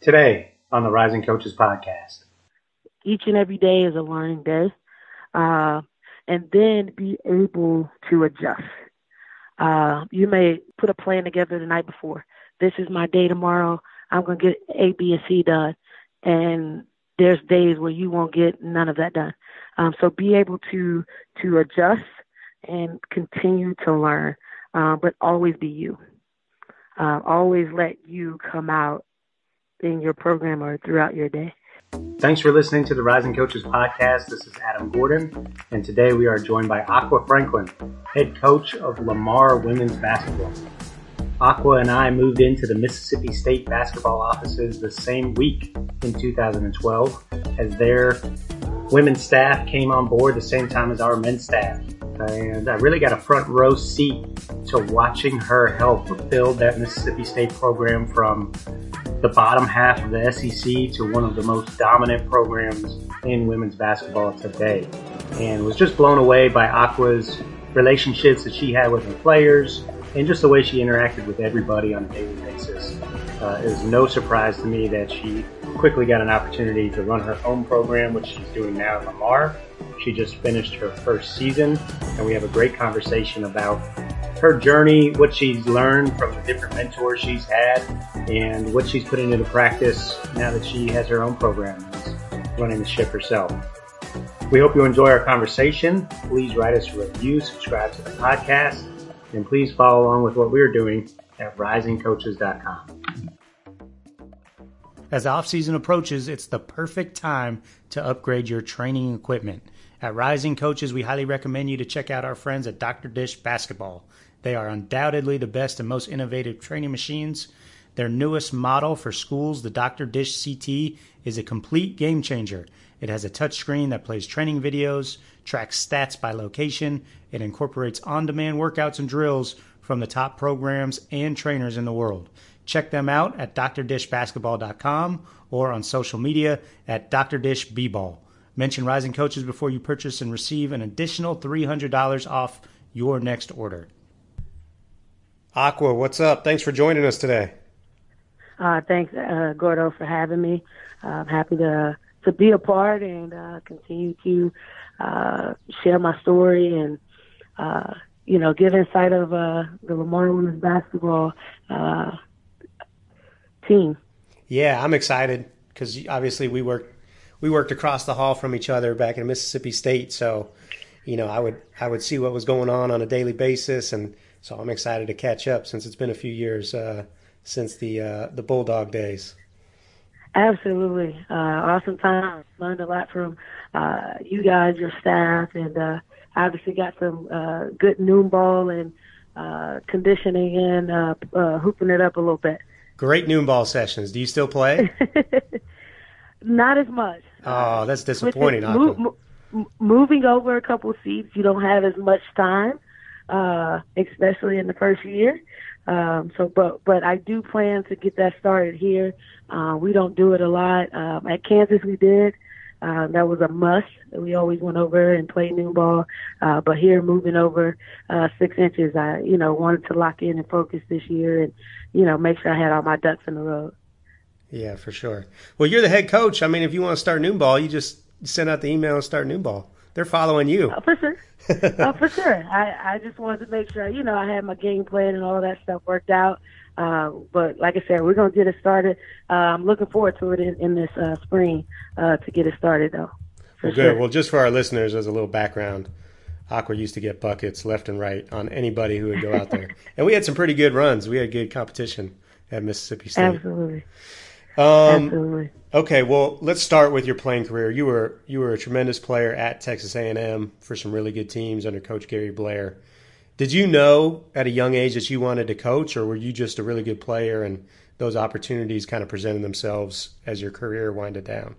Today on the Rising Coaches podcast. Each and every day is a learning day, and then be able to adjust. You may put a plan together the night before. This is my day tomorrow. I'm going to get A, B, and C done. And there's days where you won't get none of that done. So be able to adjust and continue to learn, but always be you. Always let you come out in your program or throughout your day. Thanks for listening to the Rising Coaches podcast. This is Adam Gordon, and today we are joined by Aqua Franklin, head coach of Lamar Women's Basketball. Aqua and I moved into the Mississippi State basketball offices the same week in 2012 as their women's staff came on board the same time as our men's staff. And I really got a front row seat to watching her help build that Mississippi State program from the bottom half of the SEC to one of the most dominant programs in women's basketball today. And was just blown away by Aqua's relationships that she had with her players and just the way she interacted with everybody on a daily basis. It was no surprise to me that she quickly got an opportunity to run her own program, which she's doing now at Lamar. She just finished her first season, and we have a great conversation about her journey, what she's learned from the different mentors she's had, and what she's putting into practice now that she has her own program and is running the ship herself. We hope you enjoy our conversation. Please write us a review, subscribe to the podcast, and please follow along with what we're doing at risingcoaches.com. As the off-season approaches, it's the perfect time to upgrade your training equipment. At Rising Coaches, we highly recommend you to check out our friends at Dr. Dish Basketball. They are undoubtedly the best and most innovative training machines. Their newest model for schools, the Dr. Dish CT, is a complete game changer. It has a touchscreen that plays training videos, tracks stats by location. It incorporates on-demand workouts and drills from the top programs and trainers in the world. Check them out at drdishbasketball.com or on social media at drdishbball. Mention Rising Coaches before you purchase and receive an additional $300 off your next order. Aqua, what's up? Thanks for joining us today. Thanks, Gordo, for having me. I'm happy to be a part and continue to share my story and, give insight of the Lamar Women's Basketball team. Yeah, I'm excited because obviously we worked across the hall from each other back in Mississippi State, so I would see what was going on a daily basis, and so I'm excited to catch up since it's been a few years since the Bulldog days. Absolutely, awesome time. Learned a lot from you guys, your staff, and obviously got some good noon ball and conditioning and hooping it up a little bit. Great noon ball sessions. Do you still play? Not as much. Oh, that's disappointing. Moving over a couple seats, you don't have as much time, especially in the first year. But I do plan to get that started here. We don't do it a lot. At Kansas, we did. That was a must. We always went over and played noon ball. But here, moving over 6 inches, I wanted to lock in and focus this year and make sure I had all my ducks in a row. Yeah, for sure. Well, you're the head coach. I mean, if you want to start noon ball, you just send out the email and start noon ball. They're following you. For sure. For sure. I just wanted to make sure, I had my game plan and all that stuff worked out. But like I said, we're going to get it started. I'm looking forward to it in this spring to get it started, though. Well, good. Sure. Well, just for our listeners, as a little background, Aqua used to get buckets left and right on anybody who would go out there. And we had some pretty good runs. We had good competition at Mississippi State. Absolutely. Absolutely. Okay, well, let's start with your playing career. You were a tremendous player at Texas A&M for some really good teams under Coach Gary Blair. Did you know at a young age that you wanted to coach, or were you just a really good player and those opportunities kind of presented themselves as your career winded down?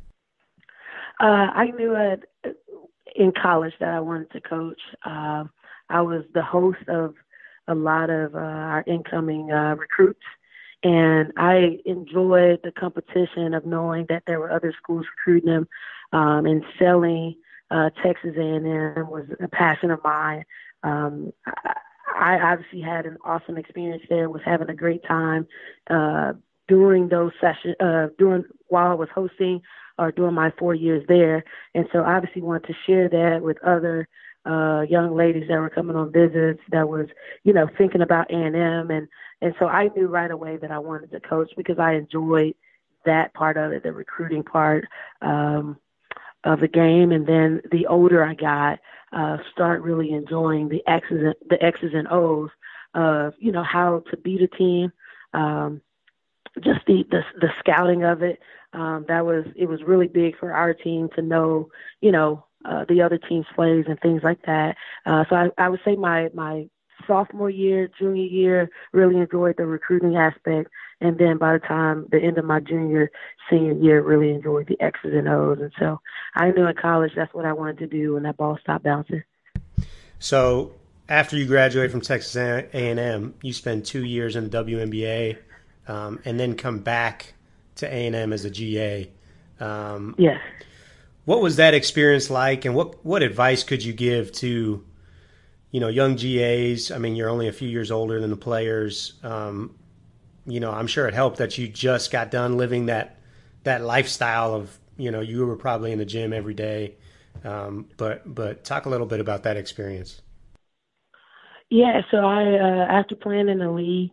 I knew in college that I wanted to coach. I was the host of a lot of our incoming recruits. And I enjoyed the competition of knowing that there were other schools recruiting them, and selling Texas A&M was a passion of mine. I obviously had an awesome experience there, was having a great time during those sessions, while I was hosting or during my 4 years there. And so obviously wanted to share that with other young ladies that were coming on visits that was, thinking about A&M. And so I knew right away that I wanted to coach because I enjoyed that part of it, the recruiting part of the game. And then the older I got, start really enjoying the X's and O's of, how to beat a team, just the scouting of it. It was really big for our team to know, the other team's plays and things like that. So I would say my sophomore year, junior year, really enjoyed the recruiting aspect. And then by the time the end of my senior year, really enjoyed the X's and O's. And so I knew in college that's what I wanted to do when that ball stopped bouncing. So after you graduate from Texas A&M, you spend 2 years in the WNBA and then come back to A&M as a GA. Yes. What was that experience like, and what advice could you give to, young GAs? I mean, you're only a few years older than the players. I'm sure it helped that you just got done living that lifestyle of, you were probably in the gym every day. But talk a little bit about that experience. Yeah, so I after playing in the league,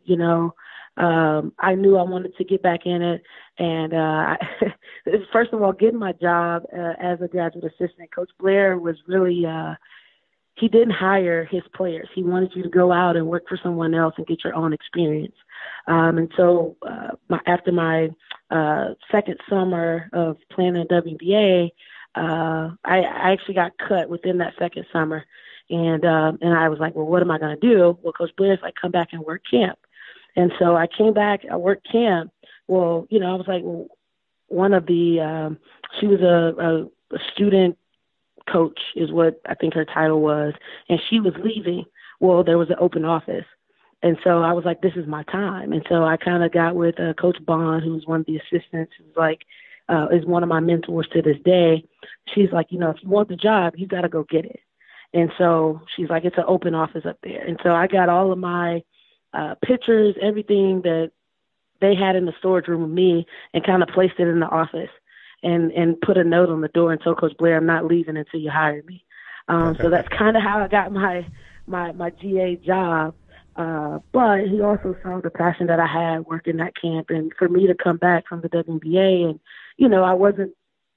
I knew I wanted to get back in it. And first of all, getting my job as a graduate assistant, Coach Blair was really he didn't hire his players. He wanted you to go out and work for someone else and get your own experience. And so after my second summer of playing in WNBA, I actually got cut within that second summer. And I was like, well, what am I going to do? Well, Coach Blair's like, come back and work camp. And so I came back, I worked camp. Well, I was like, well, one of the, she was a student coach is what I think her title was. And she was leaving. Well, there was an open office. And so I was like, this is my time. And so I kind of got with Coach Bond, who's one of the assistants, who's like, is one of my mentors to this day. She's like, if you want the job, you got to go get it. And so she's like, it's an open office up there. And so I got all of my pictures, everything that they had in the storage room with me, and kind of placed it in the office and put a note on the door and told Coach Blair, I'm not leaving until you hire me. So that's kind of how I got my GA job. But he also saw the passion that I had working that camp. And for me to come back from the WNBA and, I wasn't,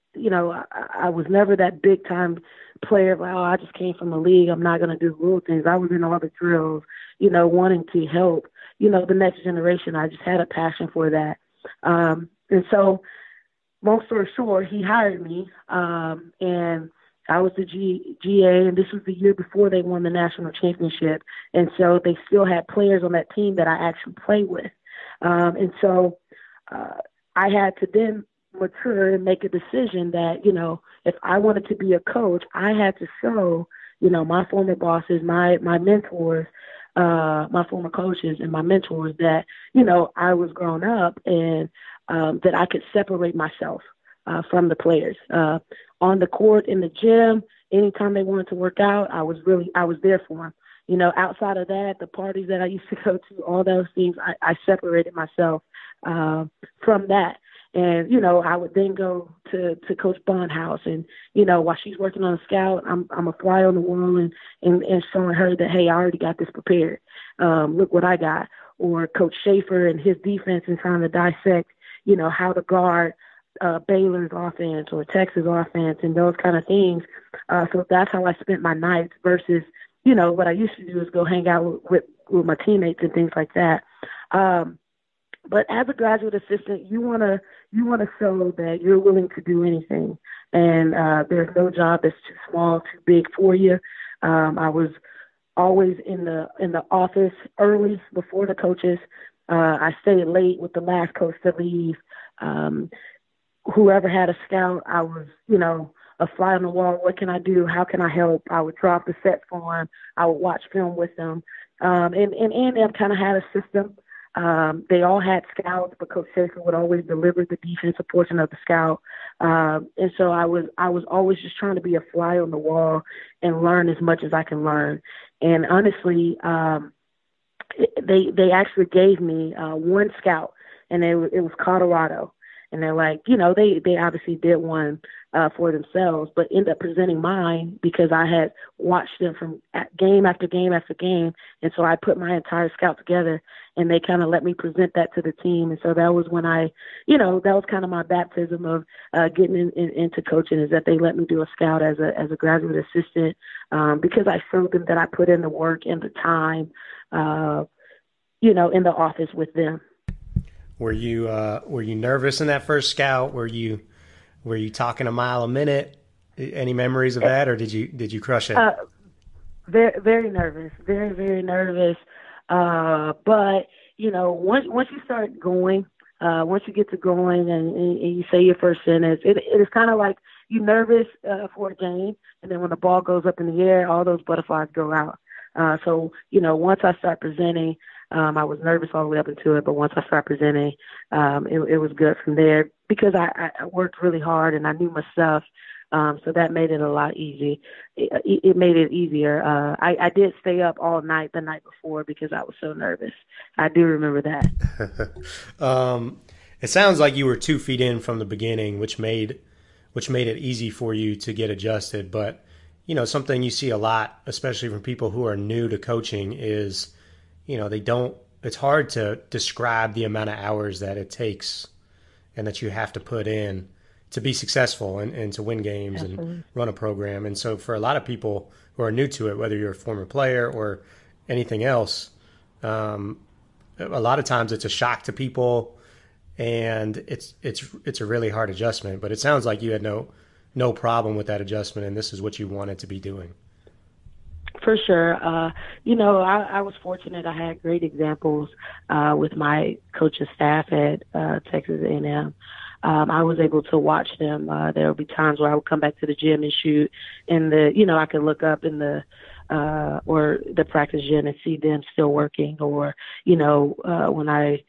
I was never that big time player. Like, I just came from the league. I'm not going to do little things. I was in all the drills, wanting to help, the next generation. I just had a passion for that. And so long story short, he hired me. And I was the GA, and this was the year before they won the national championship. And so they still had players on that team that I actually played with. And so I had to then mature and make a decision that, if I wanted to be a coach, I had to show, my former bosses, my mentors, my former coaches and my mentors that, I was grown up and that I could separate myself from the players. On the court, in the gym, anytime they wanted to work out, I was there for them. Outside of that, the parties that I used to go to, all those things, I separated myself from that. And, I would then go to Coach Bond's house and, while she's working on a scout, I'm a fly on the wall and showing her that, hey, I already got this prepared. Look what I got. Or Coach Schaefer and his defense and trying to dissect, how to guard Baylor's offense or Texas offense and those kind of things. So that's how I spent my nights versus, what I used to do is go hang out with my teammates and things like that. But as a graduate assistant, you want to show that you're willing to do anything. And there's no job that's too small, too big for you. I was always in the office early before the coaches. I stayed late with the last coach to leave. Whoever had a scout, I was, a fly on the wall. What can I do? How can I help? I would draw up the set for them. I would watch film with them. And A&M kind of had a system. They all had scouts, but Coach Schaefer would always deliver the defensive portion of the scout. And so I was always just trying to be a fly on the wall and learn as much as I can learn. And honestly, they actually gave me one scout. and it was Colorado. And they're like, they obviously did one for themselves, but ended up presenting mine because I had watched them from game after game after game. And so I put my entire scout together, and they kind of let me present that to the team. And so that was when that was kind of my baptism of getting into coaching, is that they let me do a scout as a graduate assistant because I showed them that I put in the work and the time, in the office with them. Were you nervous in that first scout? Were you talking a mile a minute? Any memories of that, or did you crush it? Very, very nervous, very, very nervous. But once you start going, once you get to going and you say your first sentence, it is kind of like you're nervous for a game, and then when the ball goes up in the air, all those butterflies go out. So once I start presenting, I was nervous all the way up into it, but once I started presenting, it was good from there because I worked really hard and I knew my stuff. So that made it a lot easy. It made it easier. I did stay up all night the night before because I was so nervous. I do remember that. It sounds like you were 2 feet in from the beginning, which made it easy for you to get adjusted. But, something you see a lot, especially from people who are new to coaching, is it's hard to describe the amount of hours that it takes and that you have to put in to be successful and to win games. Absolutely. And run a program. And so for a lot of people who are new to it, whether you're a former player or anything else, a lot of times it's a shock to people, and it's a really hard adjustment. But it sounds like you had no problem with that adjustment, and this is what you wanted to be doing. For sure. I was fortunate. I had great examples with my coaching staff at Texas A&M. I was able to watch them. There would be times where I would come back to the gym and shoot, and I could look up in the or the practice gym and see them still working, or when I.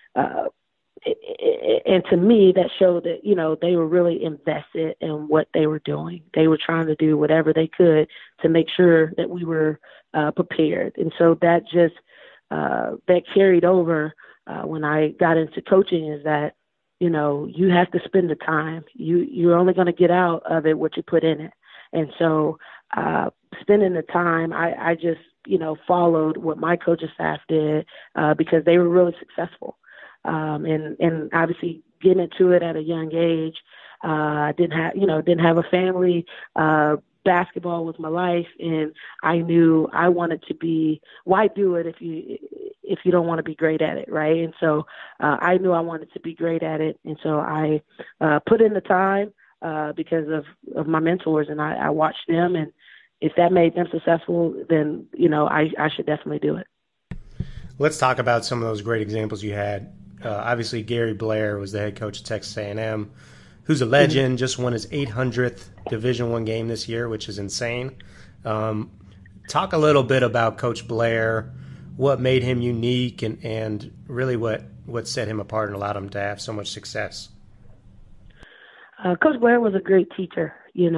And to me, that showed that, they were really invested in what they were doing. They were trying to do whatever they could to make sure that we were prepared. And so that just that carried over when I got into coaching, is that, you have to spend the time. You're only going to get out of it what you put in it. And so spending the time, I just, followed what my coaching staff did because they were really successful. And obviously getting into it at a young age, I didn't have a family. Basketball was my life, and I knew I wanted to be. Why do it if you don't want to be great at it, right? And so I knew I wanted to be great at it, and so I put in the time because of my mentors, and I watched them, and if that made them successful, then I should definitely do it. Let's talk about some of those great examples you had. Obviously, Gary Blair was the head coach of Texas A&M, who's a legend, just won his 800th Division I game this year, which is insane. Talk a little bit about Coach Blair, what made him unique, and really what set him apart and allowed him to have so much success. Coach Blair was a great teacher,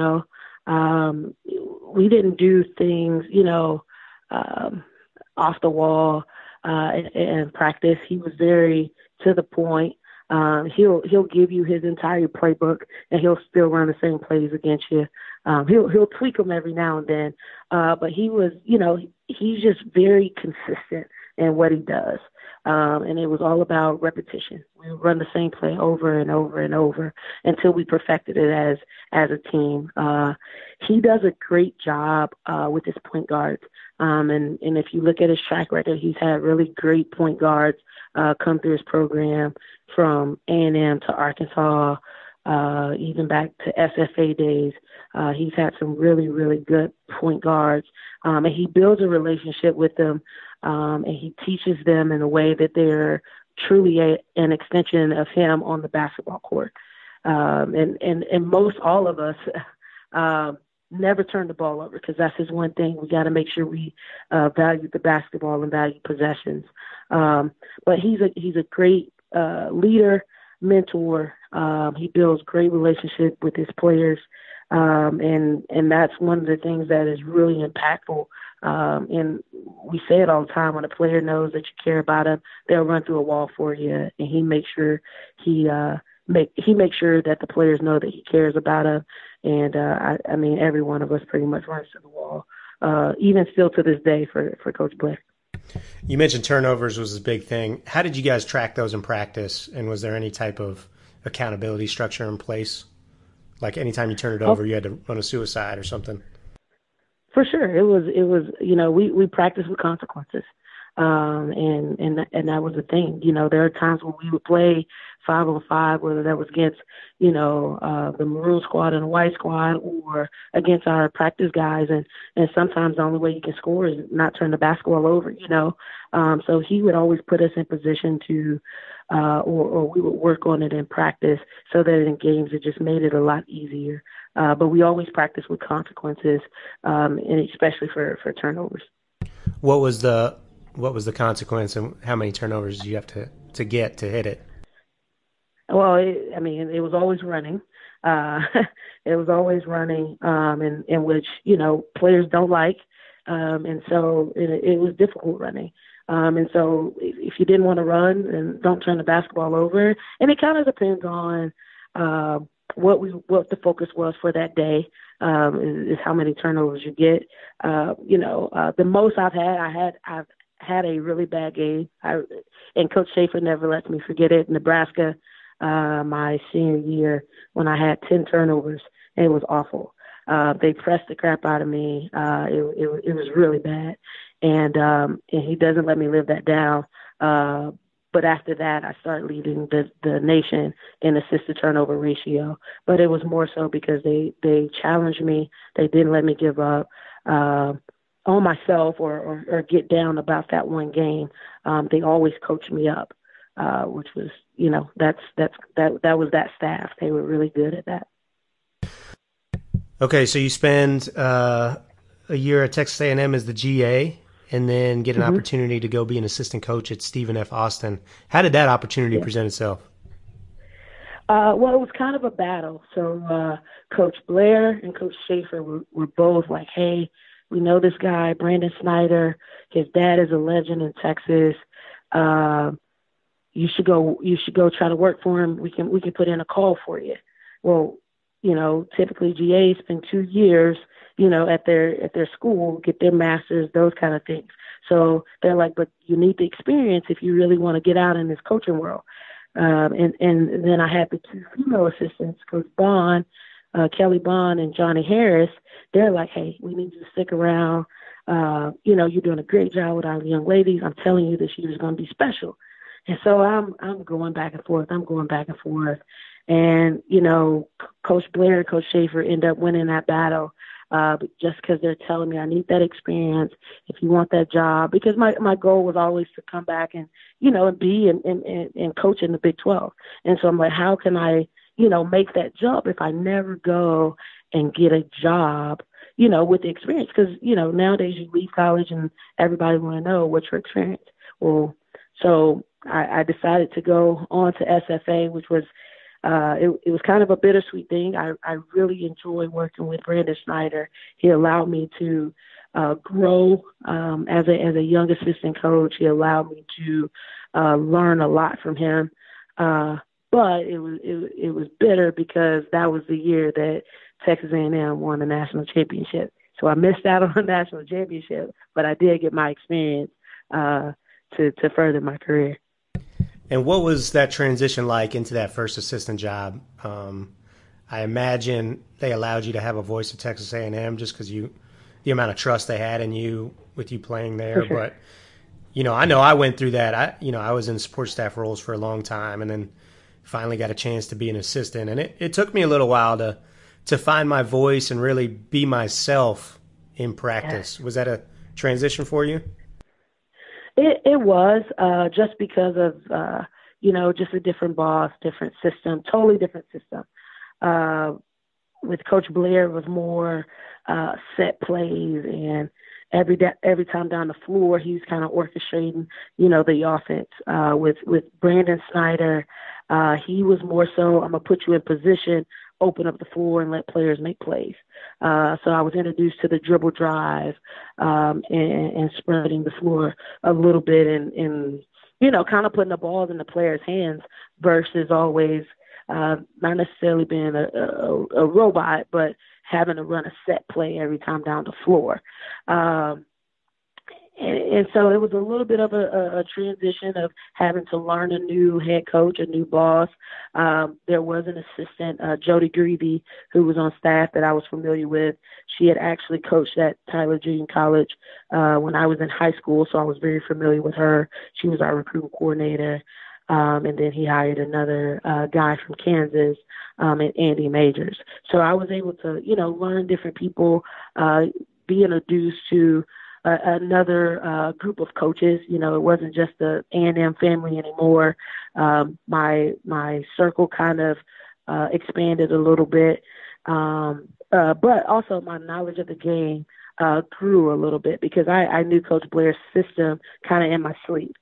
We didn't do things, off the wall in practice. He was very to the point. He'll give you his entire playbook, and he'll still run the same plays against you. He'll tweak them every now and then, but he was, he's just very consistent in what he does. And it was all about repetition. We would run the same play over and over and over until we perfected it as a team. He does a great job with his point guards. And if you look at his track record, he's had really great point guards come through his program, from A&M to Arkansas, even back to SFA days. He's had some really, really good point guards. And he builds a relationship with them, and he teaches them in a way that they're truly an extension of him on the basketball court. And most all of us never turn the ball over, because that's his one thing. We got to make sure we value the basketball and value possessions. But he's a great leader, mentor. He builds great relationship with his players. And that's one of the things that is really impactful And we say it all the time, when a player knows that you care about him, they'll run through a wall for you. And he makes sure he makes sure that the players know that he cares about them. And I mean, every one of us pretty much runs to the wall, even still to this day for Coach Blair. You mentioned turnovers was a big thing. How did you guys track those in practice? And was there any type of accountability structure in place? Like anytime you turn it over, you had to run a suicide or something? For sure. It was, we practiced with consequences. And that was the thing. There are times when we would play 5-on-5, whether that was against, the maroon squad and the white squad, or against our practice guys. And sometimes the only way you can score is not turn the basketball over, So he would always put us in position to, or we would work on it in practice, so that in games it just made it a lot easier. But we always practice with consequences, and especially for turnovers. What was the consequence, and how many turnovers do you have to get to hit it? Well, it was always running. It was always running, in which, players don't like. And so it was difficult running. And so if you didn't want to run, then don't turn the basketball over. And it kind of depends on what the focus was for that day, is how many turnovers you get. The most I've had a really bad game, and Coach Schaefer never lets me forget it. Nebraska, my senior year, when I had 10 turnovers, it was awful. They pressed the crap out of me. It was really bad, and he doesn't let me live that down. But after that, I started leading the nation in assist to turnover ratio. But it was more so because they challenged me. They didn't let me give up on myself or get down about that one game. They always coached me up, which was, that was that staff. They were really good at that. Okay, so you spend a year at Texas A&M as the GA, and then get an opportunity to go be an assistant coach at Stephen F. Austin. How did that opportunity present itself? Well, it was kind of a battle. So Coach Blair and Coach Schaefer were both like, hey, we know this guy, Brandon Snyder. His dad is a legend in Texas. You should go try to work for him. We can put in a call for you. Well, typically GAs spend 2 years, at their school, get their master's, those kind of things. So they're like, but you need the experience if you really want to get out in this coaching world. And then I had the 2 female assistants, Coach Bond, Kelly Bond, and Johnny Harris. They're like, hey, we need you to stick around. You're doing a great job with our young ladies. I'm telling you, this year is going to be special. And so I'm going back and forth. And, Coach Blair and Coach Schaefer end up winning that battle, just because they're telling me I need that experience if you want that job. Because my goal was always to come back and, and be and coach in the Big 12. And so I'm like, how can I, make that jump if I never go and get a job, with the experience? Because, nowadays you leave college and everybody want to know what's your experience. Well, so I decided to go on to SFA, which was, it was kind of a bittersweet thing. I really enjoy working with Brandon Snyder. He allowed me to grow as a young assistant coach. He allowed me to learn a lot from him. But it was bitter because that was the year that Texas A&M won the national championship. So I missed out on the national championship, but I did get my experience to further my career. And what was that transition like into that first assistant job? I imagine they allowed you to have a voice at Texas A&M just because the amount of trust they had in you with you playing there. Sure. But, I know I went through that. I was in support staff roles for a long time, and then finally got a chance to be an assistant. And it took me a little while to find my voice and really be myself in practice. Yeah. Was that a transition for you? It was, just because of, just a different boss, different system, totally different system. With Coach Blair, it was more set plays, and every time down the floor, he was kind of orchestrating, the offense. With Brandon Snyder, he was more so, I'm going to put you in position open up the floor and let players make plays. So I was introduced to the dribble drive and spreading the floor a little bit and kind of putting the balls in the players' hands versus always not necessarily being a robot, but having to run a set play every time down the floor. And so it was a little bit of a transition of having to learn a new head coach, a new boss. There was an assistant, Jody Greavy, who was on staff that I was familiar with. She had actually coached at Tyler Junior College when I was in high school, so I was very familiar with her. She was our recruiting coordinator. And then he hired another guy from Kansas, Andy Majors. So I was able to, learn different people, be introduced to another group of coaches. It wasn't just the A&M family anymore. My circle kind of expanded a little bit, but also my knowledge of the game grew a little bit because I knew Coach Blair's system kind of in my sleep.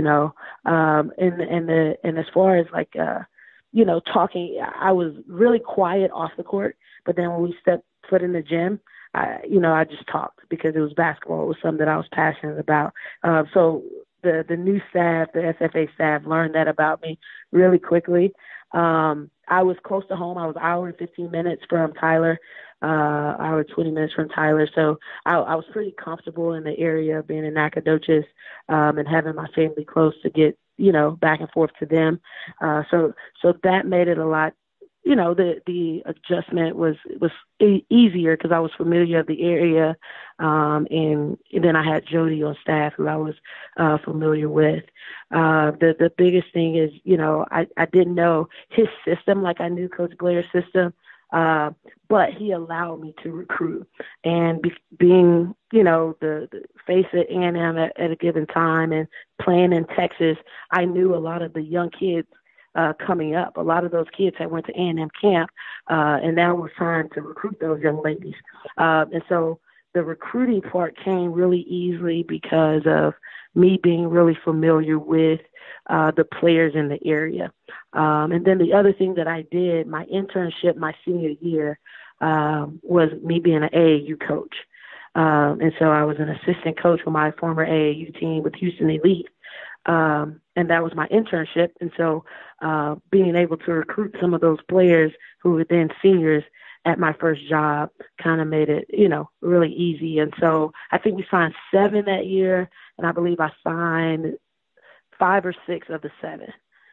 And as far as talking, I was really quiet off the court, but then when we stepped foot in the gym, I just talked because it was basketball. It was something that I was passionate about. So the new staff, the SFA staff, learned that about me really quickly. I was close to home. I was an hour and 15 minutes from Tyler, hour and 20 minutes from Tyler. So I was pretty comfortable in the area of being in Nacogdoches and having my family close to get, back and forth to them. So that made it a lot. The adjustment was easier because I was familiar with the area, and then I had Jody on staff who I was familiar with. The biggest thing is, I didn't know his system like I knew Coach Blair's system, but he allowed me to recruit. And being, the face at A&M at a given time and playing in Texas, I knew a lot of the young kids coming up. A lot of those kids had went to A&M camp, and now we're trying to recruit those young ladies. And so the recruiting part came really easily because of me being really familiar with the players in the area. And then the other thing that I did, my internship my senior year, was me being an AAU coach. And so I was an assistant coach for my former AAU team with Houston Elite. And that was my internship. And so being able to recruit some of those players who were then seniors at my first job kind of made it, really easy. And so I think we signed 7 that year, and I believe I signed 5 or 6 of the 7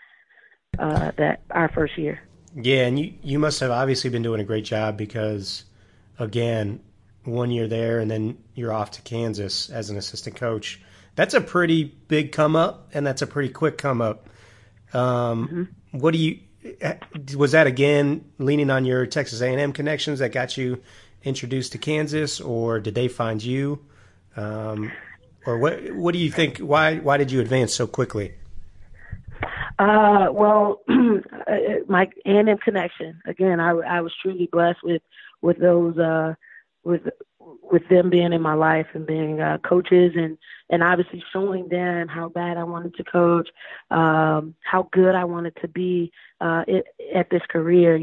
that our first year. Yeah, and you must have obviously been doing a great job because, again, 1 year there and then you're off to Kansas as an assistant coach. That's a pretty big come up, and that's a pretty quick come up. What was that again leaning on your Texas A&M connections that got you introduced to Kansas, or did they find you? Or what do you think? Why did you advance so quickly? Well, my A&M connection. Again, I was truly blessed with those with them being in my life and being coaches and obviously showing them how bad I wanted to coach, how good I wanted to be at this career.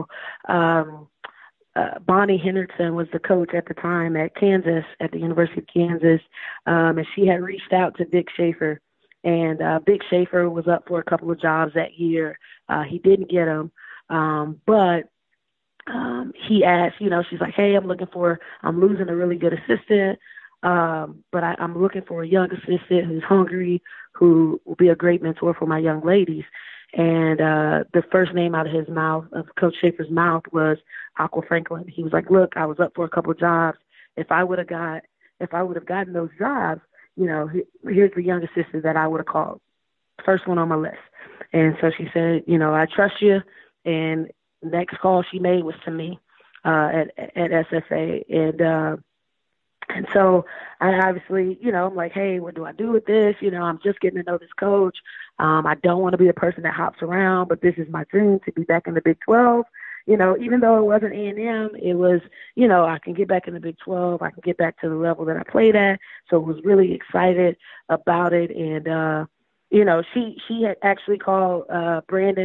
Bonnie Henderson was the coach at the time at Kansas, at the University of Kansas, and she had reached out to Vic Schaefer. And Vic Schaefer was up for a couple of jobs that year. He didn't get them, but he asked, she's like, hey, I'm losing a really good assistant, but I'm looking for a young assistant who's hungry, who will be a great mentor for my young ladies. And the first name out of his mouth, of Coach Schaefer's mouth, was Aqua Franklin. He was like, look, I was up for a couple of jobs. If I would have gotten those jobs, here's the young assistant that I would have called. First one on my list. And so she said, I trust you. And next call she made was to me at SFA. And so I obviously, I'm like, hey, what do I do with this? I'm just getting to know this coach. I don't want to be the person that hops around, but this is my dream to be back in the Big 12. Even though it wasn't A&M, it was, I can get back in the Big 12. I can get back to the level that I played at. So I was really excited about it. And, she had actually called Brandon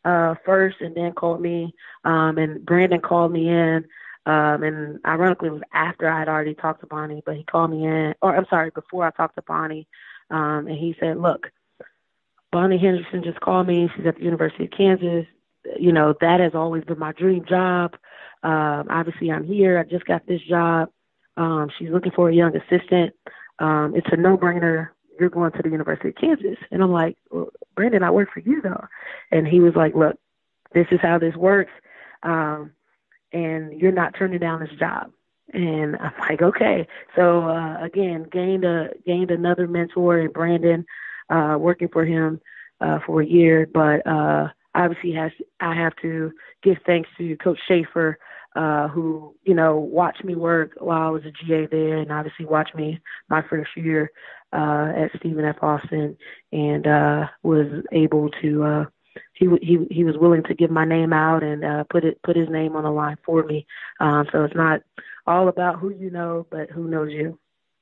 first and then called me. And Brandon called me in. And ironically, it was after I had already talked to Bonnie, but he called me in, or I'm sorry, before I talked to Bonnie. And he said, look, Bonnie Henderson just called me. She's at the University of Kansas. You know, that has always been my dream job. Obviously, I'm here. I just got this job. She's looking for a young assistant. It's a no-brainer. You're going to the University of Kansas. And I'm like, well, Brandon, I work for you, though. And he was like, look, this is how this works. And you're not turning down this job. And I'm like, okay. So, again, gained another mentor in Brandon, working for him for a year. But obviously I have to give thanks to Coach Schaefer, who, you know, watched me work while I was a GA there, and obviously watched me my first year at Stephen F. Austin, and was able to he was willing to give my name out and put his name on the line for me. So it's not all about who you know, but who knows you.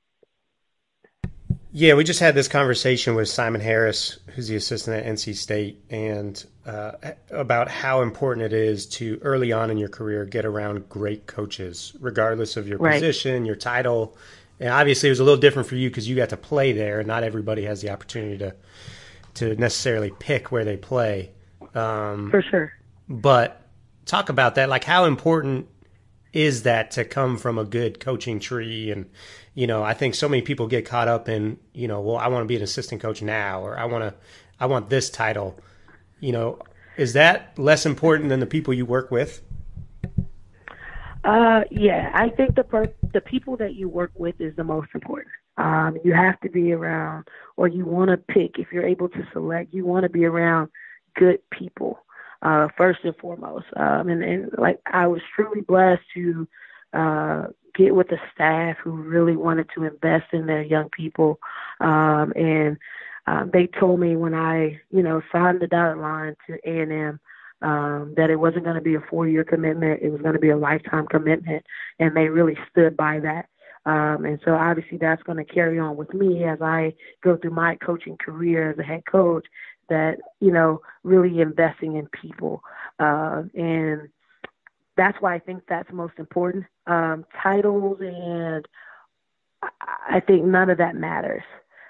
Yeah, we just had this conversation with Simon Harris, who's the assistant at NC State, and about how important it is to early on in your career get around great coaches, regardless of your position, your title. And obviously it was a little different for you because you got to play there, and not everybody has the opportunity to necessarily pick where they play. For sure. But talk about that. Like, how important is that to come from a good coaching tree? And, you know, I think so many people get caught up in, you know, well, I want to be an assistant coach now, or I want this title. You know, is that less important than the people you work with? Yeah, I think the people that you work with is the most important. You have to be around, or you want to pick, if you're able to select, you want to be around good people, first and foremost. And like, I was truly blessed to get with a staff who really wanted to invest in their young people. And they told me when I, you know, signed the dotted line to A&M, that it wasn't going to be a 4-year commitment. It was going to be a lifetime commitment. And they really stood by that. And so obviously that's going to carry on with me as I go through my coaching career as a head coach, that, you know, really investing in people. And that's why I think that's most important. Titles, and I think none of that matters.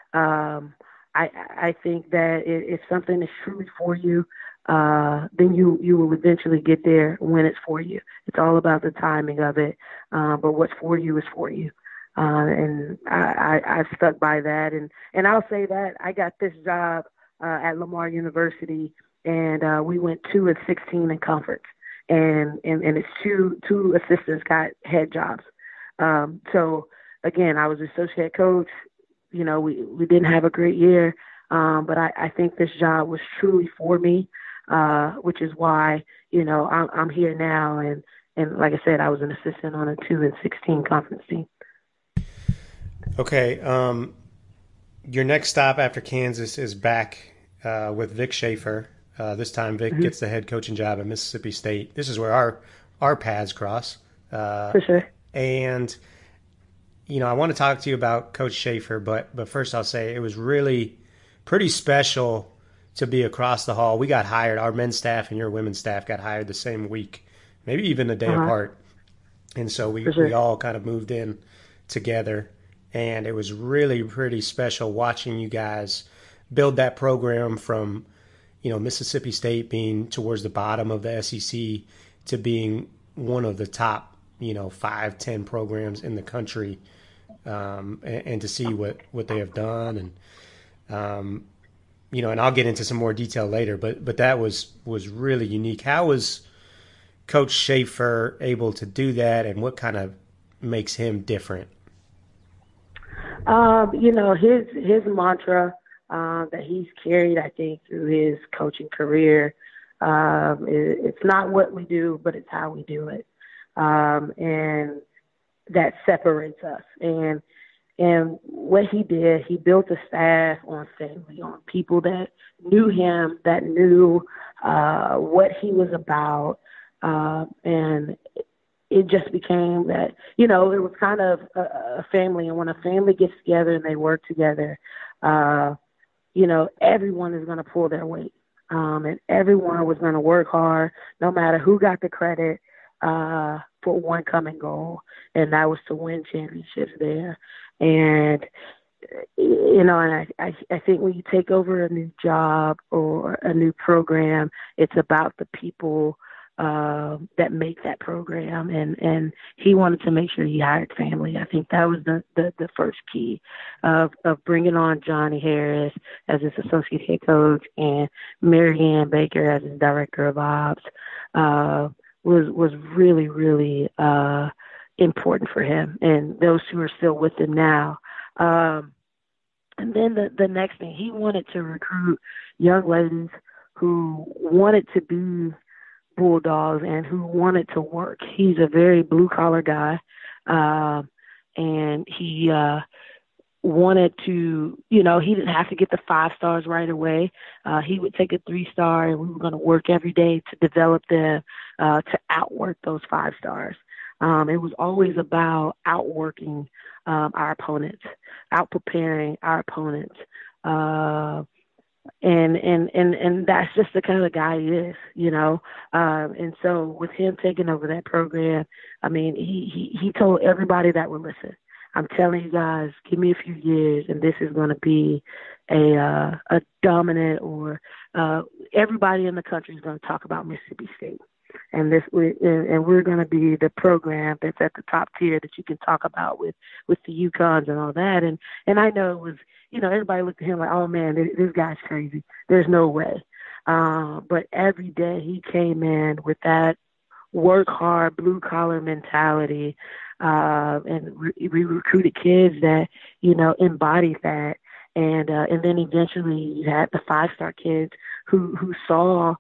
I think that if something is truly for you, then you will eventually get there when it's for you. It's all about the timing of it. But what's for you is for you. And I've stuck by that. And I'll say that I got this job at Lamar University, and we went 2-16 in conference. And it's two assistants got head jobs. So again, I was associate coach. You know, we didn't have a great year, but I think this job was truly for me, which is why, you know, I'm here now. And like I said, I was an assistant on a 2-16 conference team. Okay. Your next stop after Kansas is back with Vic Schaefer. This time Vic gets the head coaching job at Mississippi State. This is where our paths cross. For sure. And, you know, I want to talk to you about Coach Schaefer, but first I'll say it was really pretty special to be across the hall. We got hired. Our men's staff and your women's staff got hired the same week, maybe even a day apart. And so we all kind of moved in together. And it was really pretty special watching you guys build that program from, you know, Mississippi State being towards the bottom of the SEC to being one of the top, you know, 5-10 programs in the country, and to see what they have done. And, you know, and I'll get into some more detail later, but that was really unique. How was Coach Schaefer able to do that, and what kind of makes him different? You know, his mantra that he's carried, I think, through his coaching career, it's not what we do, but it's how we do it. And that separates us. And what he did, he built a staff on family, on people that knew him, that knew what he was about. And it just became that, you know, it was kind of a family. And when a family gets together and they work together, you know, everyone is going to pull their weight. And everyone was going to work hard, no matter who got the credit, for one common goal, and that was to win championships there. And and I think when you take over a new job or a new program, it's about the people that make that program. And he wanted to make sure he hired family. I think that was the first key of bringing on Johnny Harris as his associate head coach and Mary Ann Baker as his director of ops. Was really, really important for him. And those two are still with him now. And then the next thing, he wanted to recruit young ladies who wanted to be Bulldogs and who wanted to work. He's a very blue-collar guy, and he wanted to, he didn't have to get the 5 stars right away. He would take a 3-star, and we were going to work every day to develop them to outwork those 5 stars. It was always about outworking our opponents, out-preparing our opponents. And that's just the kind of guy he is, and so with him taking over that program, I mean, he told everybody that would listen, I'm telling you guys, give me a few years and this is going to be a dominant, or everybody in the country is going to talk about Mississippi State. And we're going to be the program that's at the top tier that you can talk about with the UConns and all that. And I know it was, everybody looked at him like, oh man, this guy's crazy. There's no way. But every day he came in with that work hard, blue collar mentality. And we recruited kids that, embodied that. And then eventually you had the 5-star kids who saw,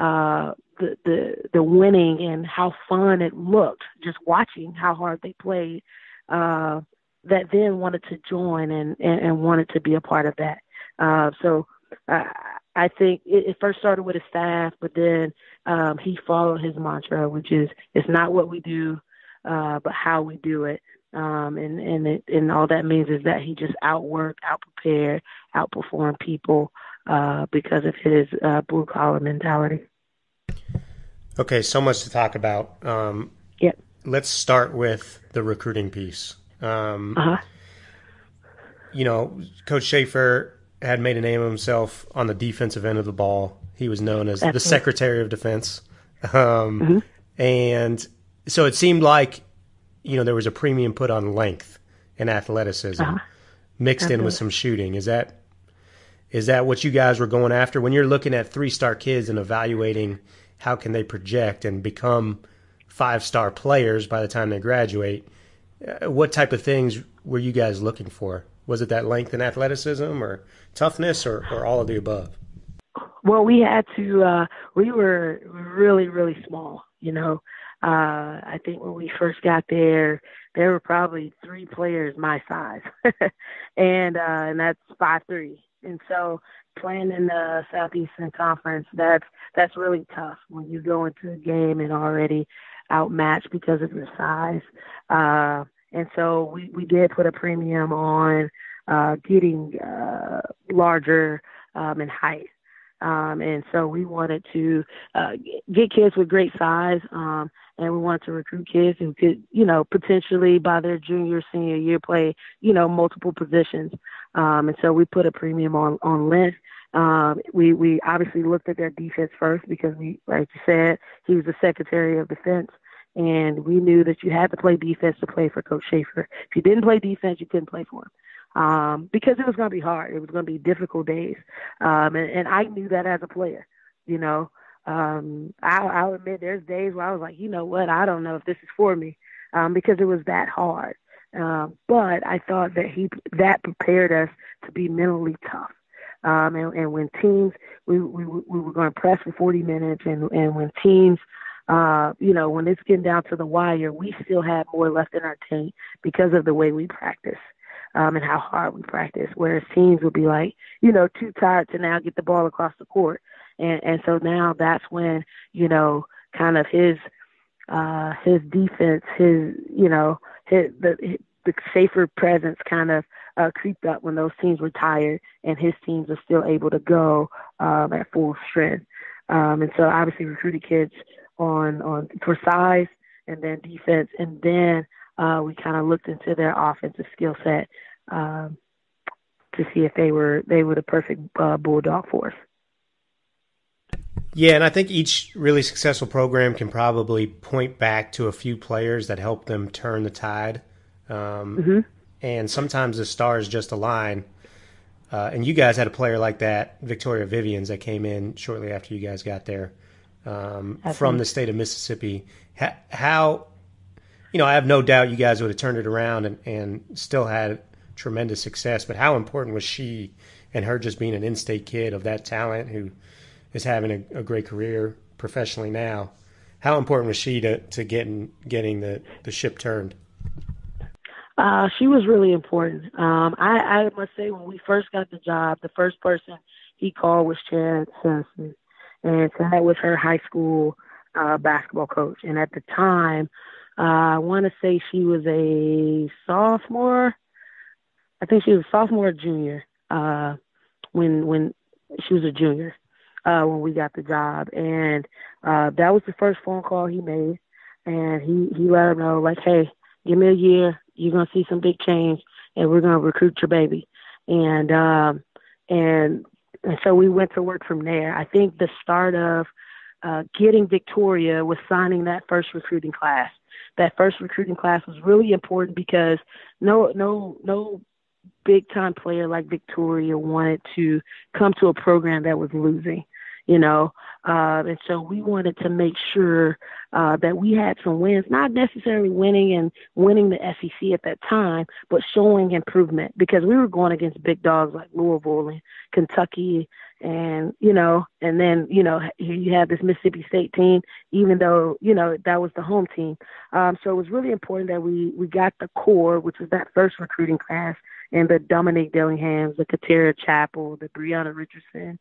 the winning and how fun it looked, just watching how hard they played, that then wanted to join and wanted to be a part of that. So I think it first started with his staff, but then he followed his mantra, which is, it's not what we do, but how we do it. And all that means is that he just outworked, outprepared, outperformed people because of his blue collar mentality. Okay, so much to talk about. Yeah. Let's start with the recruiting piece. Coach Schaefer had made a name of himself on the defensive end of the ball. He was known as the Secretary of Defense. And so it seemed like, there was a premium put on length and athleticism mixed in with some shooting. Is that what you guys were going after when you're looking at 3-star kids and evaluating how can they project and become 5-star players by the time they graduate? What type of things were you guys looking for? Was it that length and athleticism or toughness or all of the above? Well, we had to, we were really, really small, I think when we first got there were probably 3 players my size and that's 5'3". And so playing in the Southeastern Conference, that's really tough when you go into a game and already outmatched because of your size. And so we did put a premium on getting larger in height. And so we wanted to get kids with great size, and we wanted to recruit kids who could, potentially by their junior, senior year play, multiple positions. And so we put a premium on length. We obviously looked at their defense first because like you said, he was the Secretary of Defense. And we knew that you had to play defense to play for Coach Schaefer. If you didn't play defense, you couldn't play for him. Because it was going to be hard. It was going to be difficult days. And I knew that as a player, I'll admit there's days where I was like, you know what, I don't know if this is for me, because it was that hard. But I thought that prepared us to be mentally tough. And when teams, we were going to press for 40 minutes, and when teams, when it's getting down to the wire, we still have more left in our tank because of the way we practice, and how hard we practice. Whereas teams will be like, too tired to now get the ball across the court. And so now that's when, kind of his defense, the safer presence kind of creeped up when those teams were tired, and his teams are still able to go at full strength. And so obviously recruited kids on for size and then defense, and then we kind of looked into their offensive skill set to see if they were the perfect bulldog for us. Yeah, and I think each really successful program can probably point back to a few players that help them turn the tide. And sometimes the stars just align. And you guys had a player like that, Victoria Vivians, that came in shortly after you guys got there from the state of Mississippi. How, I have no doubt you guys would have turned it around and still had tremendous success, but how important was she and her just being an in-state kid of that talent who is having a great career professionally now? How important was she to getting the ship turned? She was really important. I must say, when we first got the job, the first person he called was Chad Simpson, and that was her high school basketball coach. And at the time, I want to say she was a sophomore. I think she was a sophomore or junior when she was a junior when we got the job. And that was the first phone call he made. And he let her know, like, hey, give me a year. You're going to see some big change, and we're going to recruit your baby. And so we went to work from there. I think the start of getting Victoria was signing that first recruiting class. That first recruiting class was really important because no big-time player like Victoria wanted to come to a program that was losing, and so we wanted to make sure that we had some wins, not necessarily winning the SEC at that time, but showing improvement, because we were going against big dogs like Louisville and Kentucky, and then you have this Mississippi State team, even though that was the home team. So it was really important that we got the core, which was that first recruiting class, and the Dominique Dillinghams, the Katera Chappell, the Brianna Richardson.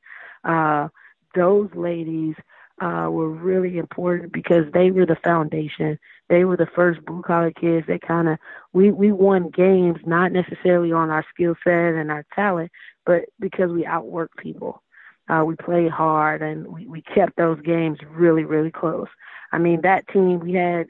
Those ladies were really important because they were the foundation. They were the first blue-collar kids that we won games, not necessarily on our skill set and our talent, but because we outworked people. We played hard, and we kept those games really, really close. I mean, that team, we had,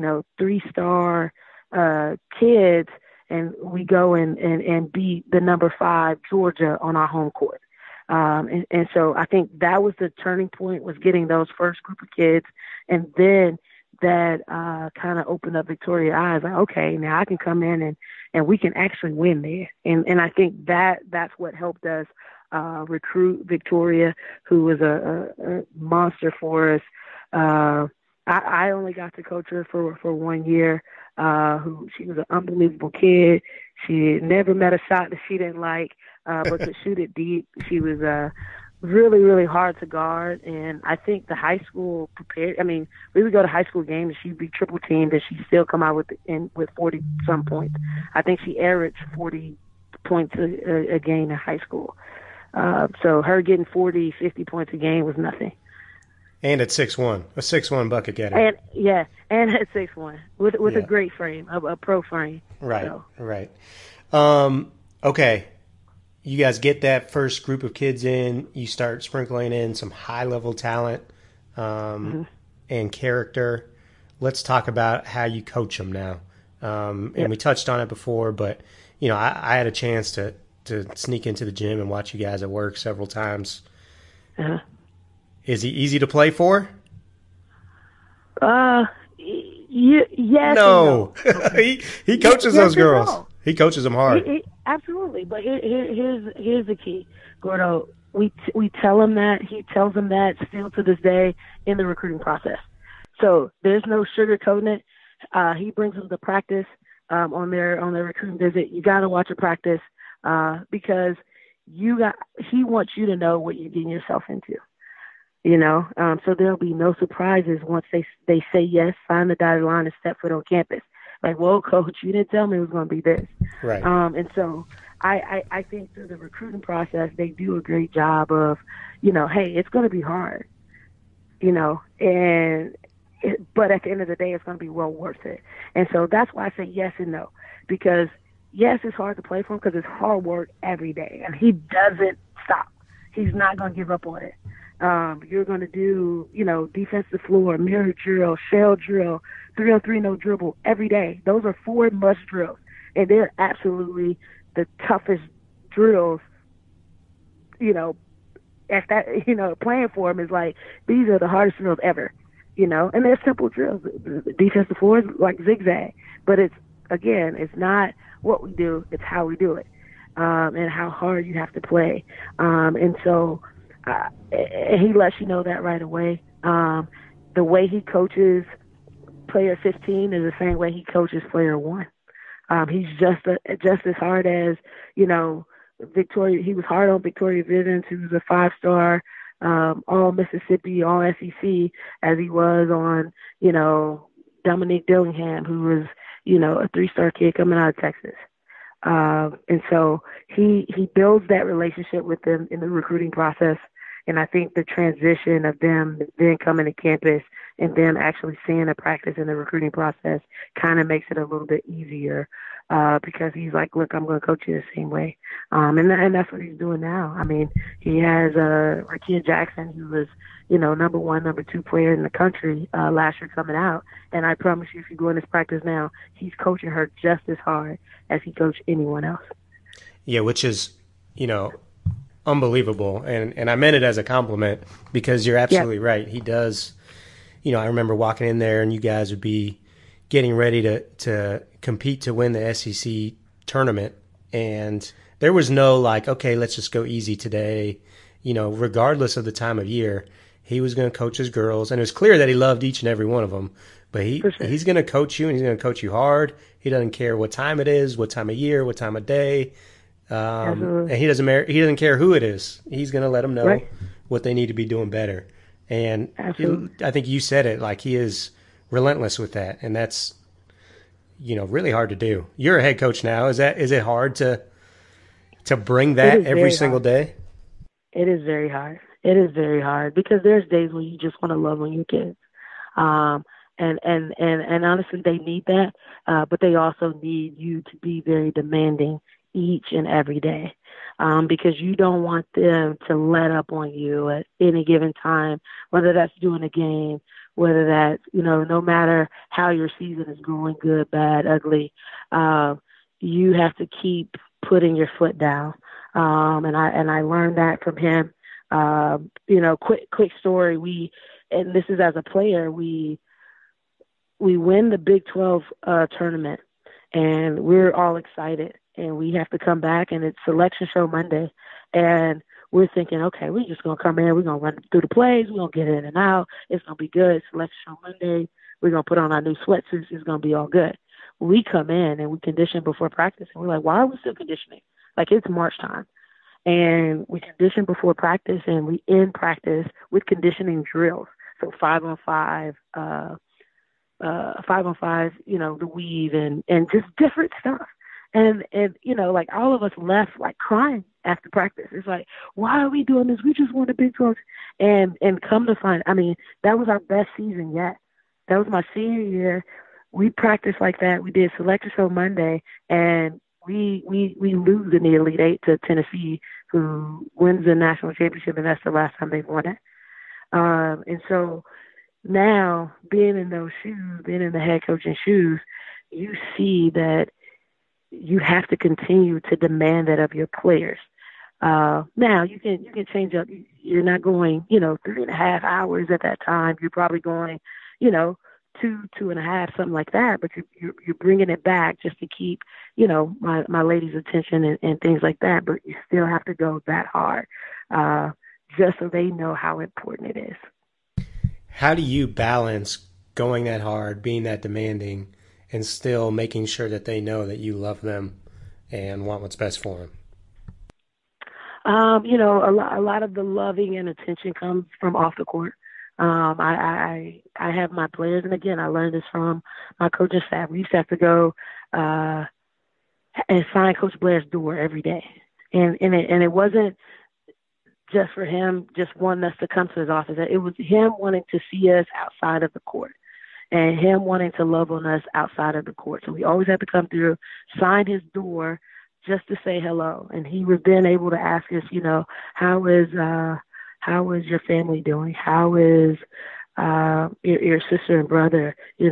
3-star kids, and we go and beat the number 5 Georgia on our home court. And so I think that was the turning point, was getting those first group of kids. And then that kind of opened up Victoria's eyes, like, okay, now I can come in and we can actually win there. And I think that's what helped us recruit Victoria, who was a monster for us. I only got to coach her for 1 year. She was an unbelievable kid. She never met a shot that she didn't like, but could shoot it deep. She was really, really hard to guard. And I think the high school we would go to high school games, she'd be triple teamed, and she'd still come out with 40-some points. I think she averaged 40 points a game in high school. So her getting 40, 50 points a game was nothing. And at 6'1", a 6'1" bucket getter. And at 6'1", with a great frame, a pro frame. Right, so. Right. Okay, you guys get that first group of kids in. You start sprinkling in some high-level talent and character. Let's talk about how you coach them now. And we touched on it before, but I had a chance to sneak into the gym and watch you guys at work several times. Uh-huh. Is he easy to play for? Yes. No. he coaches those girls. No. He coaches them hard. Absolutely. But here's the key, Gordo. We tell him that. He tells them that still to this day in the recruiting process. So there's no sugarcoating it. He brings them to practice on their recruiting visit. You got to watch a practice because he wants you to know what you're getting yourself into. So there'll be no surprises once they say yes, sign the dotted line, and step foot on campus. Like, well, coach, you didn't tell me it was going to be this. Right. And so I think through the recruiting process, they do a great job of, hey, it's going to be hard, but at the end of the day, it's going to be well worth it. And so that's why I say yes and no, because yes, it's hard to play for him because it's hard work every day, and he doesn't stop. He's not going to give up on it. You're going to do, defensive floor, mirror drill, shell drill, 3-on-3 no dribble every day. Those are 4 must drills, and they're absolutely the toughest drills. At that, playing for him is like, these are the hardest drills ever. And they're simple drills. The defensive floor is like zigzag, but it's not what we do, it's how we do it, and how hard you have to play. And so he lets you know that right away. The way he coaches player 15 is the same way he coaches player 1. He's just as hard as, Victoria. He was hard on Victoria Vivens, who was a 5-star, all Mississippi, all SEC, as he was on, Dominique Dillingham, who was, a 3-star kid coming out of Texas. And so he builds that relationship with them in the recruiting process. And I think the transition of them then coming to campus and them actually seeing a practice in the recruiting process kind of makes it a little bit easier, because he's like, look, I'm going to coach you the same way. And that's what he's doing now. I mean, he has Rakia Jackson, who was, number 1, number 2 player in the country last year coming out. And I promise you, if you go in this practice now, he's coaching her just as hard as he coached anyone else. Yeah, which is, unbelievable. And I meant it as a compliment, because you're absolutely right. He does, I remember walking in there and you guys would be getting ready to compete to win the SEC tournament. And there was no like, okay, let's just go easy today. Regardless of the time of year, he was going to coach his girls. And it was clear that he loved each and every one of them. But he's going to coach you, and he's going to coach you hard. He doesn't care what time it is, what time of year, what time of day. And he doesn't care who it is. He's going to let them know what they need to be doing better. And I think you said it, like, he is relentless with that. And that's, really hard to do. You're a head coach now. Is it hard to bring that every single day? It is very hard. It is very hard, because there's days when you just want to love on your kids. And honestly, they need that. But they also need you to be very demanding each and every day, because you don't want them to let up on you at any given time, whether that's doing a game, whether that's, no matter how your season is going, good, bad, ugly, you have to keep putting your foot down. And I learned that from him. Quick story. And this is as a player, we win the Big 12 tournament, and we're all excited. And we have to come back, and it's selection show Monday. And we're thinking, okay, we're just going to come in. We're going to run through the plays. We're going to get in and out. It's going to be good. Selection show Monday. We're going to put on our new sweatsuits. It's going to be all good. We come in, and we condition before practice. And we're like, why are we still conditioning? Like, it's March time. And we condition before practice, and we end practice with conditioning drills. So 5-on-5, 5-on-5, the weave and just different stuff. And like, all of us left like crying after practice. It's like, why are we doing this? We just won a Big 12. And come to find, that was our best season yet. That was my senior year. We practiced like that. We did selection show Monday, and we lose in the Elite Eight to Tennessee, who wins the national championship, and that's the last time they've won it. And so now, being in those shoes, being in the head coaching shoes, you see that you have to continue to demand that of your players. Now you can change up. You're not going, 3.5 hours at that time. You're probably going, 2.5, something like that. But you're bringing it back just to keep, my ladies' attention and things like that. But you still have to go that hard, just so they know how important it is. How do you balance going that hard, being that demanding, and still making sure that they know that you love them and want what's best for them? A lot of the loving and attention comes from off the court. I have my players, and again, I learned this from my coaching staff. We used to have to go and sign Coach Blair's door every day, and it wasn't just for him just wanting us to come to his office. It was him wanting to see us outside of the court. and him wanting to love on us outside of the court. So we always had to come through, sign his door just to say hello. And he was then able to ask us, how is your family doing? How is your sister and brother?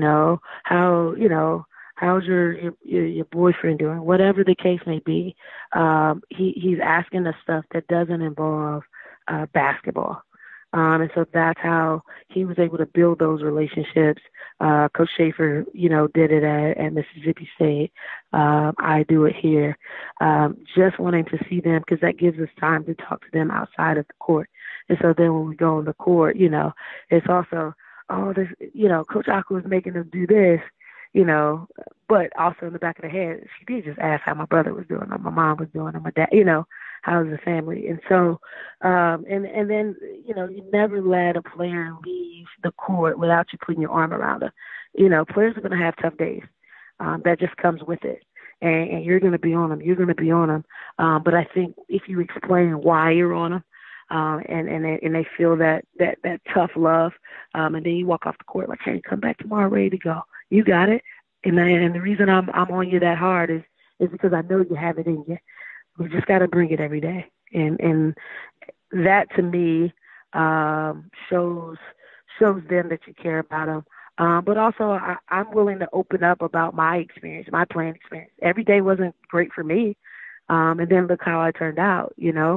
How's your boyfriend doing? Whatever the case may be, he's asking us stuff that doesn't involve basketball. And so that's how he was able to build those relationships. Coach Schaefer, did it at Mississippi State. I do it here. Just wanting to see them because that gives us time to talk to them outside of the court. And so then when we go on the court, it's also, Coach Aqua is making them do this, but also in the back of the head, she did just ask how my brother was doing, or my mom was doing, or my dad, how's the family. And so, and then, you never let a player leave the court without you putting your arm around her. Players are going to have tough days. That just comes with it. And you're going to be on them. You're going to be on them. But I think if you explain why you're on them, and they feel that tough love, and then you walk off the court like, hey, come back tomorrow ready to go. You got it. And the reason I'm on you that hard is because I know you have it in you. We just got to bring it every day. And that to me shows them that you care about them. But also I'm willing to open up about my experience, my playing experience. Every day wasn't great for me. And then look how I turned out,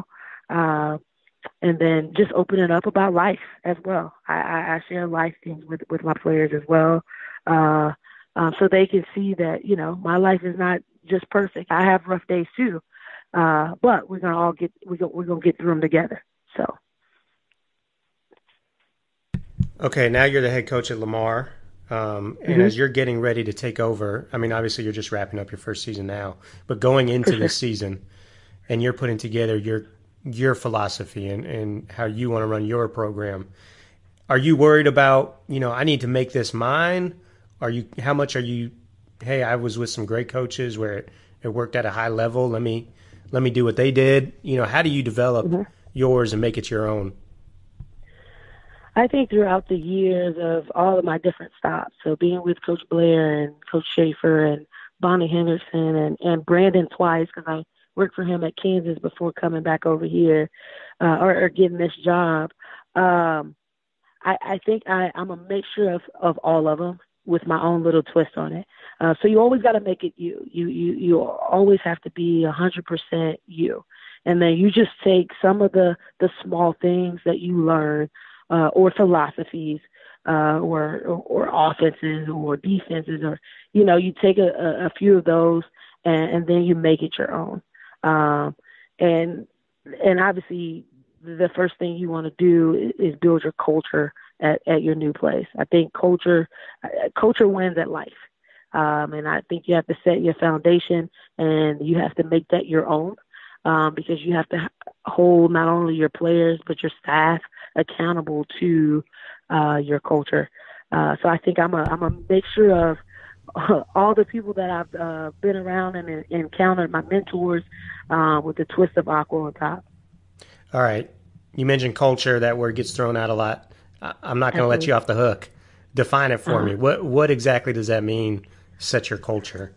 and then just opening up about life as well. I share life things with my players as well. So they can see that, my life is not just perfect. I have rough days too. But we're gonna get through them together. So. Okay, now you're the head coach at Lamar, and as you're getting ready to take over, I mean, obviously you're just wrapping up your first season now, but going into this season, and you're putting together your philosophy and how you want to run your program. Are you worried about, I need to make this mine? How much are you? Hey, I was with some great coaches where it worked at a high level. Let me do what they did. How do you develop yours and make it your own? I think throughout the years of all of my different stops, so being with Coach Blair and Coach Schaefer and Bonnie Henderson and Brandon twice, because I worked for him at Kansas before coming back over here or getting this job. I think I'm a mixture of all of them with my own little twist on it. So you always got to make it you. You always have to be 100% you. And then you just take some of the small things that you learn or philosophies or offenses or defenses or, you take a few of those and then you make it your own. And obviously the first thing you want to do is build your culture at your new place. I think culture wins at life. And I think you have to set your foundation and you have to make that your own, because you have to hold not only your players, but your staff accountable to, your culture. So I think I'm a mixture of all the people that I've been around and encountered, my mentors, with the twist of Aqua on top. All right. You mentioned culture. That word gets thrown out a lot. I'm not going to let you off the hook. Define it for me. What exactly does that mean, set your culture?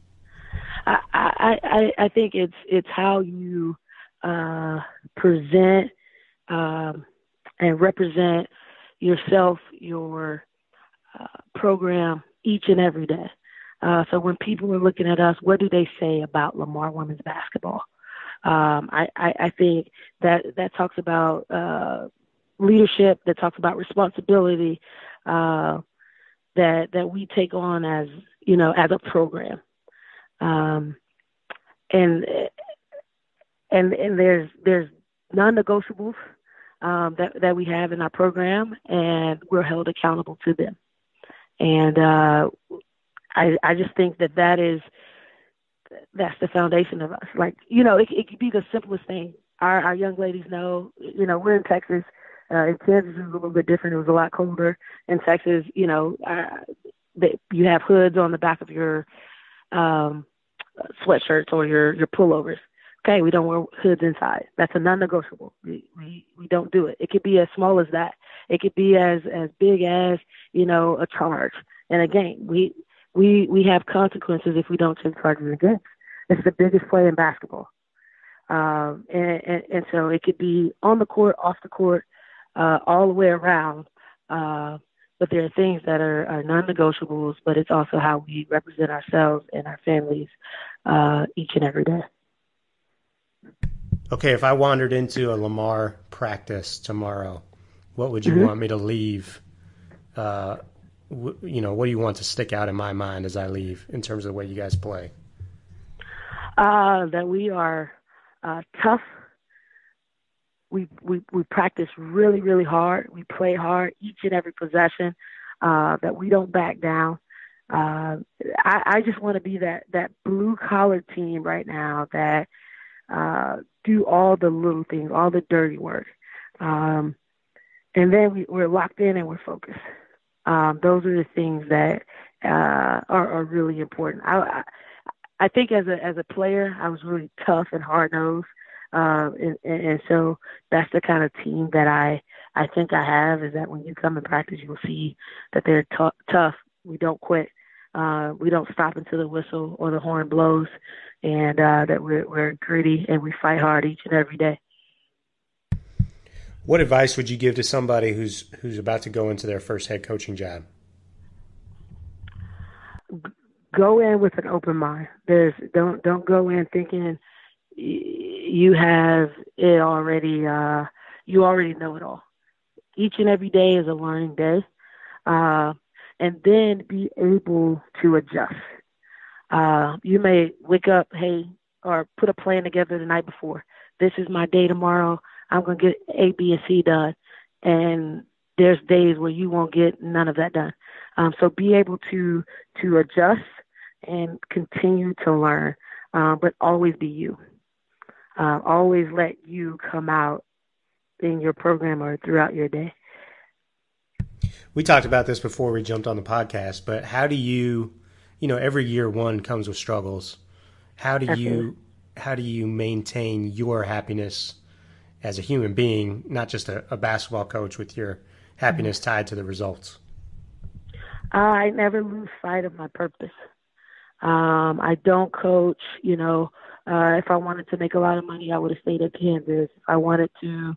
I think it's how you present and represent yourself, your program each and every day. So when people are looking at us, what do they say about Lamar women's basketball? I think that talks about leadership, that talks about responsibility, that we take on as a program. And there's non-negotiables that we have in our program, and we're held accountable to them. And I just think that's the foundation of us. Like, it could be the simplest thing. Our young ladies know, we're in Texas. In Kansas, it was a little bit different. It was a lot colder. In Texas, you have hoods on the back of your sweatshirts or your pullovers, okay, we don't wear hoods inside. That's a non-negotiable. We don't do it. It could be as small as that. It could be as big as, a charge. And again, we have consequences if we don't take charges again. It's the biggest play in basketball. And so it could be on the court, off the court, all the way around. But there are things that are non-negotiables, but it's also how we represent ourselves and our families each and every day. Okay, if I wandered into a Lamar practice tomorrow, what would you want me to leave? What do you want to stick out in my mind as I leave in terms of the way you guys play? That we are tough. We practice really, really hard. We play hard each and every possession, that we don't back down. I just want to be that blue-collar team right now that do all the little things, all the dirty work. And then we're locked in and we're focused. Those are the things that are really important. I think as a player, I was really tough and hard-nosed. And so that's the kind of team that I think I have, is that when you come and practice, you'll see that they're tough. We don't quit. We don't stop until the whistle or the horn blows, and that we're gritty and we fight hard each and every day. What advice would you give to somebody who's about to go into their first head coaching job? Go in with an open mind. Don't go in thinking you have it already. You already know it all. Each and every day is a learning day, and then be able to adjust. You may wake up, or put a plan together the night before. This is my day tomorrow. I'm going to get A, B, and C done. And there's days where you won't get none of that done. So be able to adjust and continue to learn, but always be you. Always let you come out in your program or throughout your day. We talked about this before we jumped on the podcast, but how do you, every year one comes with struggles. How do you maintain your happiness as a human being, not just a basketball coach, with your happiness tied to the results? I never lose sight of my purpose. I don't coach, if I wanted to make a lot of money, I would have stayed at Kansas. If I wanted to,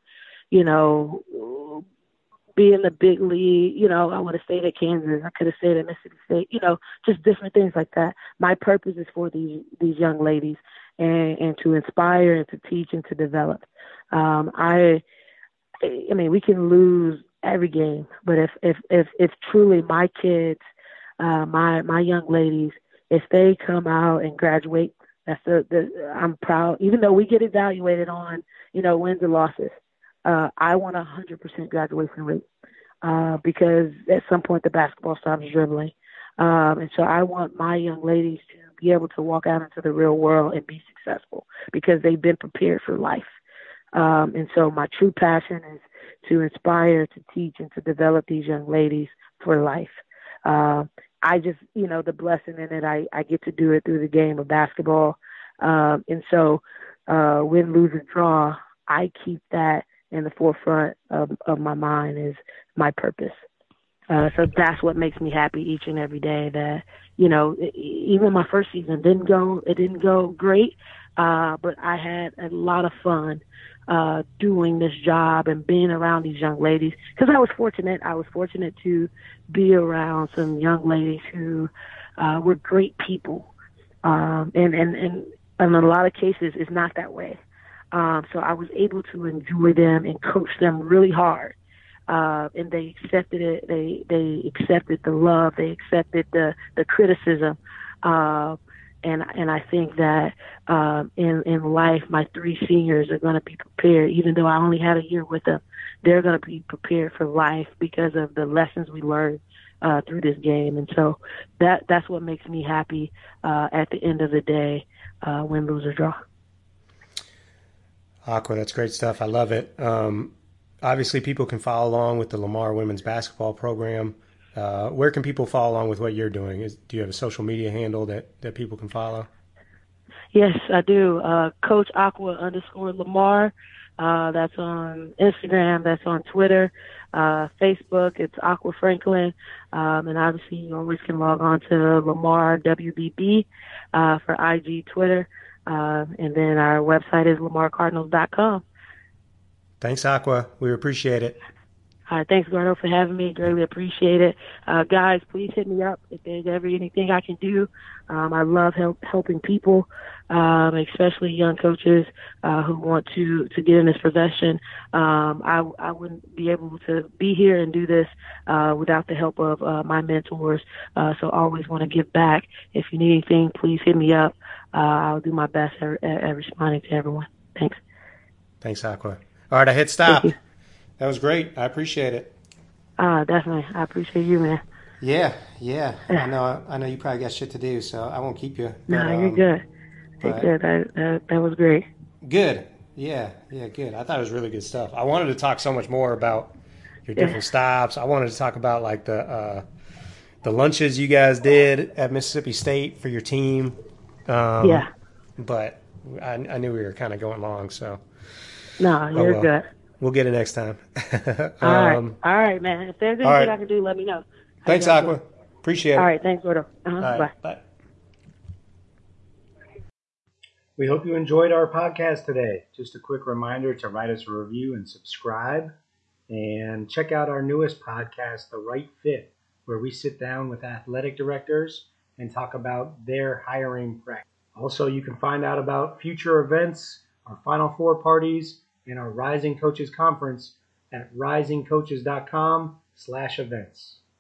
be in the big league, I would have stayed at Kansas. I could have stayed at Mississippi State, just different things like that. My purpose is for these young ladies and to inspire and to teach and to develop. I mean, we can lose every game, but if truly my kids, my young ladies, if they come out and graduate, I'm proud. Even though we get evaluated on, wins and losses, I want 100% graduation rate, because at some point the basketball stops dribbling. And so I want my young ladies to be able to walk out into the real world and be successful because they've been prepared for life. And so my true passion is to inspire, to teach, and to develop these young ladies for life. I just, the blessing in it, I get to do it through the game of basketball. And so win, lose, and draw, I keep that in the forefront of my mind is my purpose. So that's what makes me happy each and every day, that, even my first season didn't go great, but I had a lot of fun doing this job and being around these young ladies, because I was fortunate to be around some young ladies who were great people. And in a lot of cases, it's not that way. So I was able to enjoy them and coach them really hard. And they accepted it. They accepted the love. They accepted the criticism. And I think that in life, my three seniors are going to be prepared. Even though I only had a year with them, they're going to be prepared for life because of the lessons we learned through this game. And so that's what makes me happy at the end of the day, win, lose, or draw. Aqua, that's great stuff. I love it. Obviously, people can follow along with the Lamar women's basketball program. Where can people follow along with what you're doing? Do you have a social media handle that people can follow? Yes, I do. Coach Aqua _Lamar. That's on Instagram. That's on Twitter. Facebook, it's Aqua Franklin. And obviously you always can log on to Lamar WBB for IG, Twitter. And then our website is lamarcardinals.com. Thanks, Aqua. We appreciate it. All right, thanks, Gordo, for having me. Greatly appreciate it. Guys, please hit me up if there's ever anything I can do. I love helping people, especially young coaches who want to get in this profession. I wouldn't be able to be here and do this without the help of my mentors. So I always want to give back. If you need anything, please hit me up. I'll do my best at responding to everyone. Thanks. Thanks, Aqua. All right, I hit stop. That was great. I appreciate it. Definitely. I appreciate you, man. Yeah. I know you probably got shit to do, so I won't keep you. No, you're good. You're good. That was great. Good. Yeah, good. I thought it was really good stuff. I wanted to talk so much more about your different stops. I wanted to talk about like the lunches you guys did at Mississippi State for your team. But I knew we were kind of going long, so. No, you're good. We'll get it next time. All right, man. If there's anything I can do, let me know. Thanks, Aqua. Appreciate it. All right, thanks, Gordo. Bye. We hope you enjoyed our podcast today. Just a quick reminder to write us a review and subscribe. And check out our newest podcast, The Right Fit, where we sit down with athletic directors and talk about their hiring practice. Also, you can find out about future events, our Final Four parties, and our Rising Coaches Conference at risingcoaches.com/events.